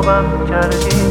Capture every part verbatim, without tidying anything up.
خرابم کردی.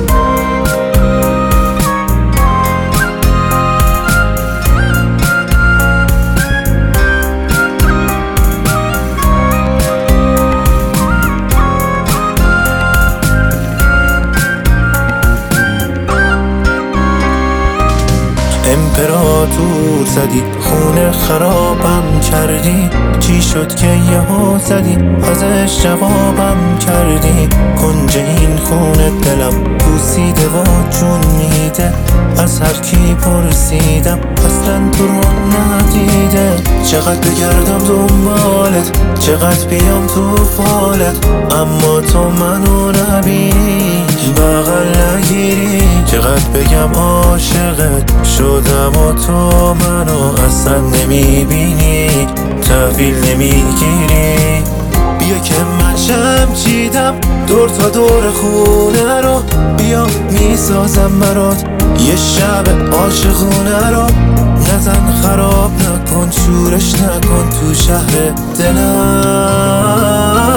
امپراتور زدی خونه خرابم کردی. چی شد که یهو زدی ازش جوابم کردی. کنج این خونه دلم پوسیده و جون میده. از هر کی پرسیدم اصلا تو رو ندیده. چقدر بگردم دنبالت چقدر بیام تو فالت، اما تو منو نبینی بغل نگیری. چقدر بگم عاشقت شدم و تو منو اصلا نمیبینی، تحویل نمیگیری. بیا که من شم چیدم دور تا دور خونه رو، بیا میسازم برات یه شب عاشقونه رو. نزن خراب نکن شورش نکن تو شهر دلم.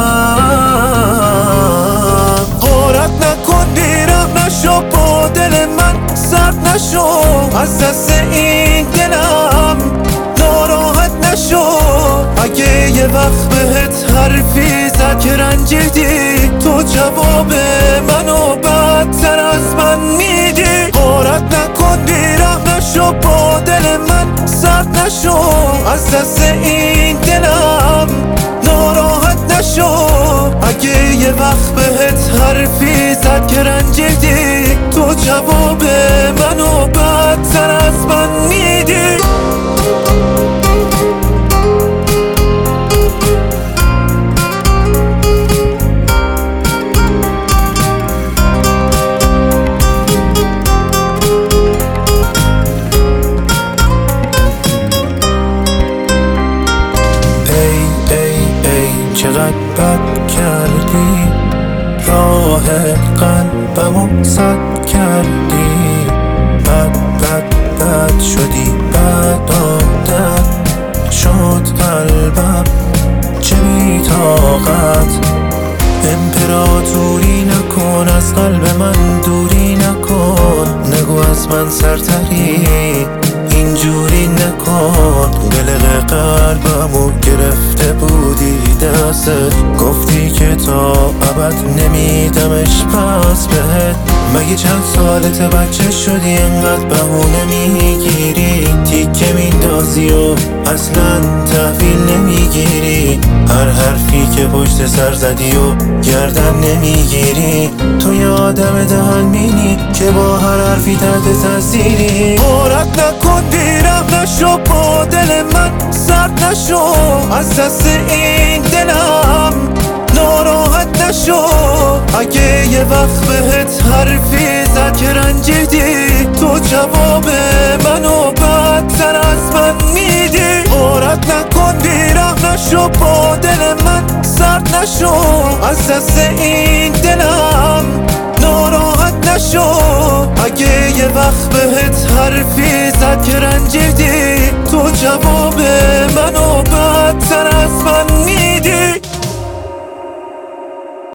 غارت نکن بیرم نشو با دل من سرد نشو. از دست این دلم ناراحت نشو. اگه یه وقت بهت حرفی زد که رنجیدی، تو جواب منو بدتر از من میدی. غارت نکن بیرم نشو با دل من سرد نشو. از دست این دلم ناراحت نشو. اگه یه وقت بهت حرفی زد که رنجیدی، تو جواب منو بدتر از من میدی. چقدر بد کردی راه قلبمو سد کردی. بد بد بد شدی بد عادت شد قلبم چه بی طاقت. امپراتوری نکن از قلب من دوری نکن. نگو از من سرتری اینجوری نکن. قلق قلبمو گرفته بودی دستت، گفتی که تا ابد نمیدمش پس بهت. مگه چند سالت بچه شدی انقدر بهونه میگیری؟ تیکه میندازی و اصلا تحویل نمیگیری. هر حرفی که پشت سر زدی و گردن نمیگیری. تو یه آدم دهن مینی که با هر حرفی تحت تاثیری. غارت نکن بیرم نشو با دل من سرد نشو. از دست این دلم ناراحت نشو. اگه یه وقت بهت حرفی زد که رنجیدی، تو جواب منو بدتر از من میدی. غارت نکن بیرم نشو با دل من سرد نشو. از دست این دلم